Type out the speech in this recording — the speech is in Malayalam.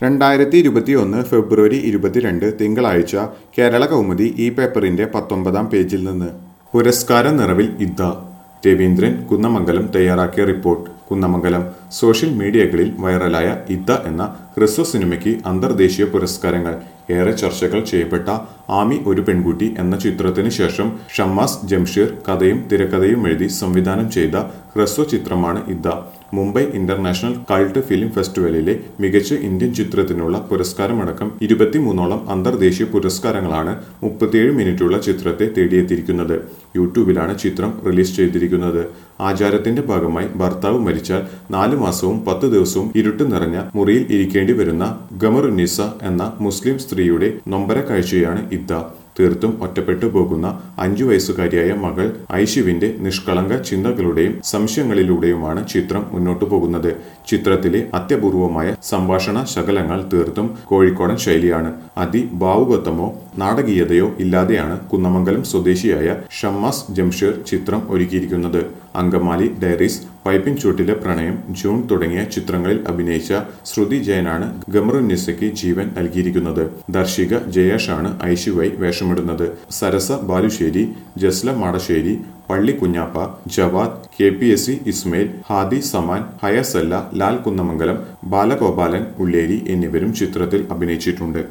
2021 ഫെബ്രുവരി 22 തിങ്കളാഴ്ച കേരള കൗമുദി ഈ പേപ്പറിന്റെ 19-ാം പേജിൽ നിന്ന് പുരസ്കാര നിറവിൽ ഇദ്ദ രവീന്ദ്രൻ കുന്നമംഗലം തയ്യാറാക്കിയ റിപ്പോർട്ട്. കുന്നമംഗലം സോഷ്യൽ മീഡിയകളിൽ വൈറലായ ഇദ്ദ എന്ന ഹ്രസ്വ സിനിമയ്ക്ക് അന്തർദേശീയ പുരസ്കാരങ്ങൾ. ഏറെ ചർച്ചകൾ ചെയ്യപ്പെട്ട ആമി ഒരു പെൺകുട്ടി എന്ന ചിത്രത്തിന് ശേഷം ഷമ്മാസ് ജംഷീർ കഥയും തിരക്കഥയും എഴുതി സംവിധാനം ചെയ്ത ഹ്രസ്വ ചിത്രമാണ് ഇദ്ദ. മുംബൈ ഇന്റർനാഷണൽ കൾട്ട് ഫിലിം ഫെസ്റ്റിവലിലെ മികച്ച ഇന്ത്യൻ ചിത്രത്തിനുള്ള പുരസ്കാരമടക്കം 23ഓളം അന്തർദേശീയ പുരസ്കാരങ്ങളാണ് 37 മിനിറ്റുള്ള ചിത്രത്തെ തേടിയെത്തിയിരിക്കുന്നത്. യൂട്യൂബിലാണ് ചിത്രം റിലീസ് ചെയ്തിരിക്കുന്നത്. ആചാരത്തിന്റെ ഭാഗമായി ഭർത്താവ് മരിച്ചാൽ 4 മാസവും 10 ദിവസവും ഇരുട്ട് നിറഞ്ഞ മുറിയിൽ ഇരിക്കേണ്ടി വരുന്ന ഖമറുന്നിസ എന്ന മുസ്ലിം സ്ത്രീയുടെ നൊമ്പര കാഴ്ചയാണ് ഇദ്ദ. തീർത്തും ഒറ്റപ്പെട്ടു പോകുന്ന 5 വയസ്സുകാരിയായ മകൾ ഐഷിവിന്റെ നിഷ്കളങ്ക ചിന്തകളുടെയും സംശയങ്ങളിലൂടെയുമാണ് ചിത്രം മുന്നോട്ടു പോകുന്നത്. ചിത്രത്തിലെ അത്യപൂർവമായ സംഭാഷണ ശകലങ്ങൾ തീർത്തും കോഴിക്കോടൻ ശൈലിയാണ്. അതിഭാവുകത്വമോ നാടകീയതയോ ഇല്ലാതെയാണ് കുന്നമംഗലം സ്വദേശിയായ ഷമ്മാസ് ജംഷീർ ചിത്രം ഒരുക്കിയിരിക്കുന്നത്. അങ്കമാലി ഡയറീസ്, പൈപ്പിൻ ചൂട്ടിലെ പ്രണയം, ജൂൺ തുടങ്ങിയ ചിത്രങ്ങളിൽ അഭിനയിച്ച ശ്രുതി ജയനാണ് ഖമറുന്നിസയ്ക്ക് ജീവൻ നൽകിയിരിക്കുന്നത്. ദർശിക ജയേഷാണ് ഐഷിവായി വേഷമിടുന്നത്. സരസ ബാലുശ്ശേരി, ജസ്ല മാടശ്ശേരി, പള്ളി കുഞ്ഞാപ്പ, ജവാദ്, KPSC ഇസ്മയിൽ, ഹാദി സമാൻ, ഹയസല്ല, ലാൽ കുന്നമംഗലം, ബാലഗോപാലൻ ഉള്ളേരി എന്നിവരും ചിത്രത്തിൽ അഭിനയിച്ചിട്ടുണ്ട്.